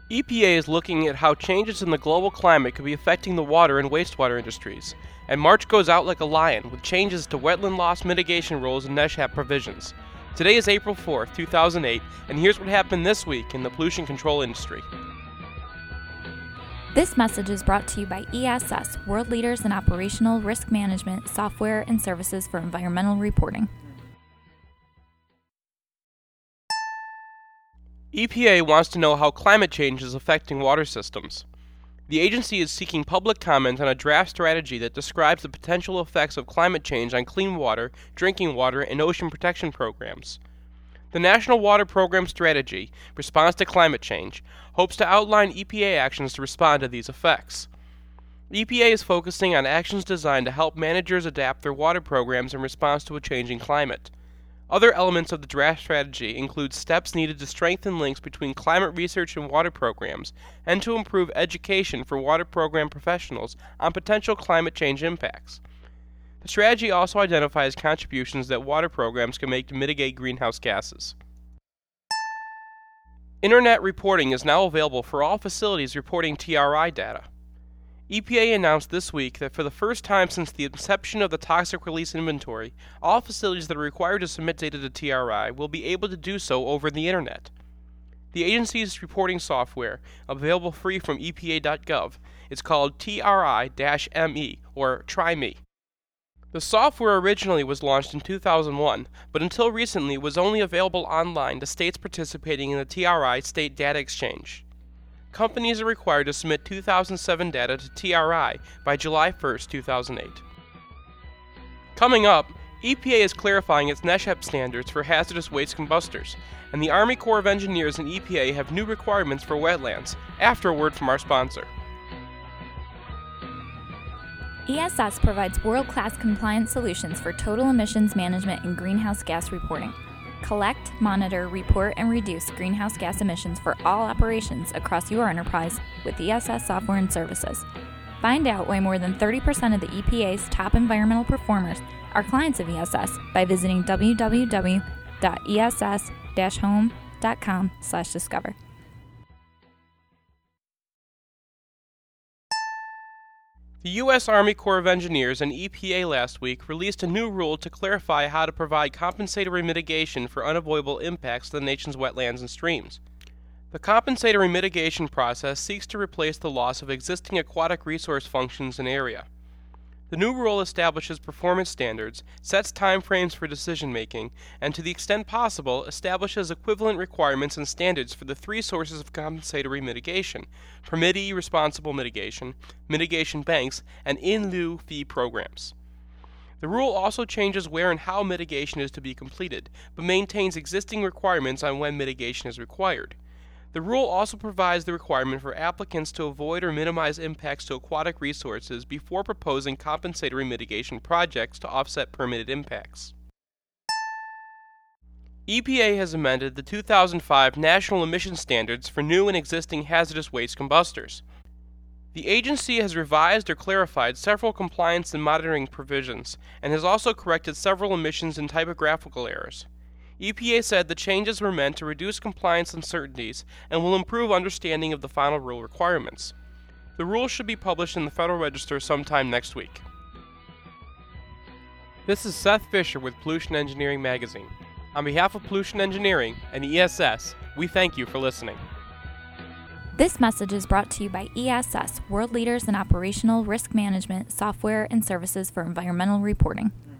EPA is looking at how changes in the global climate could be affecting the water and wastewater industries, and March goes out like a lion with changes to wetland loss mitigation rules and NESHAP provisions. Today is April 4th, 2008, and here's what happened this week in the pollution control industry. This message is brought to you by ESS, world leaders in operational risk management, software, and services for environmental reporting. EPA wants to know how climate change is affecting water systems. The agency is seeking public comment on a draft strategy that describes the potential effects of climate change on clean water, drinking water, and ocean protection programs. The National Water Program Strategy, Response to Climate Change, hopes to outline EPA actions to respond to these effects. EPA is focusing on actions designed to help managers adapt their water programs in response to a changing climate. Other elements of the draft strategy include steps needed to strengthen links between climate research and water programs, and to improve education for water program professionals on potential climate change impacts. The strategy also identifies contributions that water programs can make to mitigate greenhouse gases. Internet reporting is now available for all facilities reporting TRI data. EPA announced this week that for the first time since the inception of the Toxic Release Inventory, all facilities that are required to submit data to TRI will be able to do so over the Internet. The agency's reporting software, available free from EPA.gov, is called TRI-ME, or TRI-ME. The software originally was launched in 2001, but until recently was only available online to states participating in the TRI State Data Exchange. Companies are required to submit 2007 data to TRI by July 1, 2008. Coming up, EPA is clarifying its NESHAP standards for hazardous waste combustors, and the Army Corps of Engineers and EPA have new requirements for wetlands, after a word from our sponsor. ESS provides world-class compliance solutions for total emissions management and greenhouse gas reporting. Collect, monitor, report, and reduce greenhouse gas emissions for all operations across your enterprise with ESS software and services. Find out why more than 30% of the EPA's top environmental performers are clients of ESS by visiting www.ess-home.com/discover. The U.S. Army Corps of Engineers and EPA last week released a new rule to clarify how to provide compensatory mitigation for unavoidable impacts to the nation's wetlands and streams. The compensatory mitigation process seeks to replace the loss of existing aquatic resource functions in area. The new rule establishes performance standards, sets timeframes for decision-making, and to the extent possible, establishes equivalent requirements and standards for the three sources of compensatory mitigation: permittee responsible mitigation, mitigation banks, and in-lieu fee programs. The rule also changes where and how mitigation is to be completed, but maintains existing requirements on when mitigation is required. The rule also provides the requirement for applicants to avoid or minimize impacts to aquatic resources before proposing compensatory mitigation projects to offset permitted impacts. EPA has amended the 2005 National Emission Standards for new and existing hazardous waste combustors. The agency has revised or clarified several compliance and monitoring provisions, and has also corrected several emissions and typographical errors. EPA said the changes were meant to reduce compliance uncertainties and will improve understanding of the final rule requirements. The rule should be published in the Federal Register sometime next week. This is Seth Fisher with Pollution Engineering Magazine. On behalf of Pollution Engineering and ESS, we thank you for listening. This message is brought to you by ESS, world leaders in operational risk management, software, and services for environmental reporting.